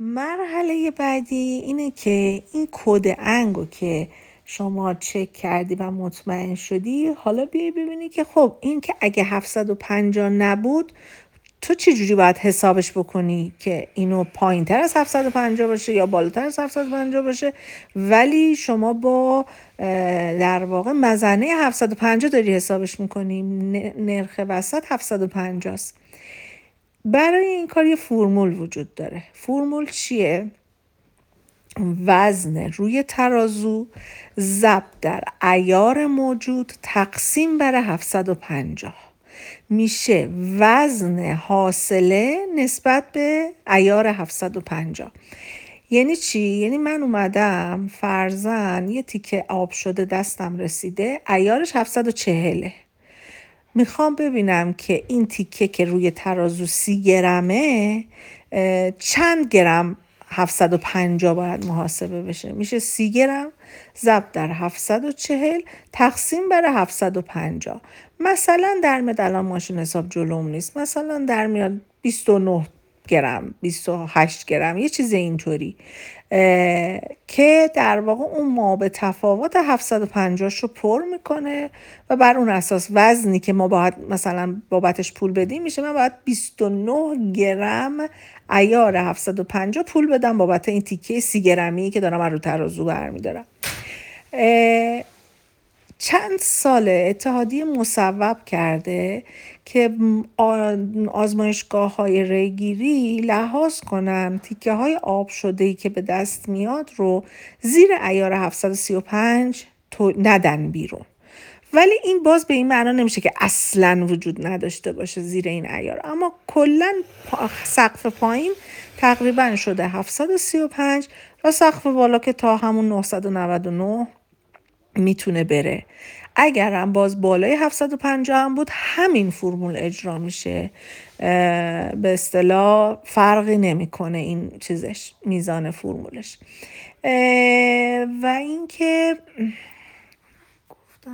مرحله بعدی اینه که این کد انگو که شما چک کردی و مطمئن شدی، حالا بیای ببینی که خب این که اگه 750 نبود تو چی جوری باید حسابش بکنی که اینو پایین تر از 750 باشه یا بالاتر از 750 باشه، ولی شما با در واقع مظنه 750 داری حسابش میکنی، نرخ وسط 750 است. برای این کار یه فرمول وجود داره. فرمول چیه؟ وزن روی ترازو ضرب در عیار موجود تقسیم بر 750 میشه وزن حاصله نسبت به عیار 750. یعنی چی؟ یعنی من اومدم فرضاً یه تیکه آب شده دستم رسیده، عیارش 740. میخوام ببینم که این تیکه که روی ترازو 30 گرمه چند گرم 750 باید محاسبه بشه. میشه 30 گرم ضرب در 740 تقسیم بر 750. مثلا در میاد، الان ماشین حساب جلوم نیست، مثلا در میاد 29 گرم 28 گرم یه چیز اینطوری، که در واقع اون ما به تفاوت 750 رو پر میکنه و بر اون اساس وزنی که ما باید مثلا بابتش پول بدیم میشه من باید 29 گرم عیار 750 پول بدم بابت این تیکه 30 گرمی که دارم رو ترازو برمیدارم. چند سال اتحادیه مصوب کرده که آزمایشگاه-های ریگیری لحاظ کنن تیکه های آب شده‌ای که به دست میاد رو زیر عیار 735 ندن بیرون. ولی این باز به این معنا نمیشه که اصلاً وجود نداشته باشه زیر این عیار، اما کلاً سقف پایین تقریباً شده 735 و سقف بالا که تا همون 999 میتونه بره. اگرم باز بالای 750 هم بود همین فرمول اجرا میشه، به اصطلاح فرقی نمیکنه این چیزش، میزان فرمولش. و اینکه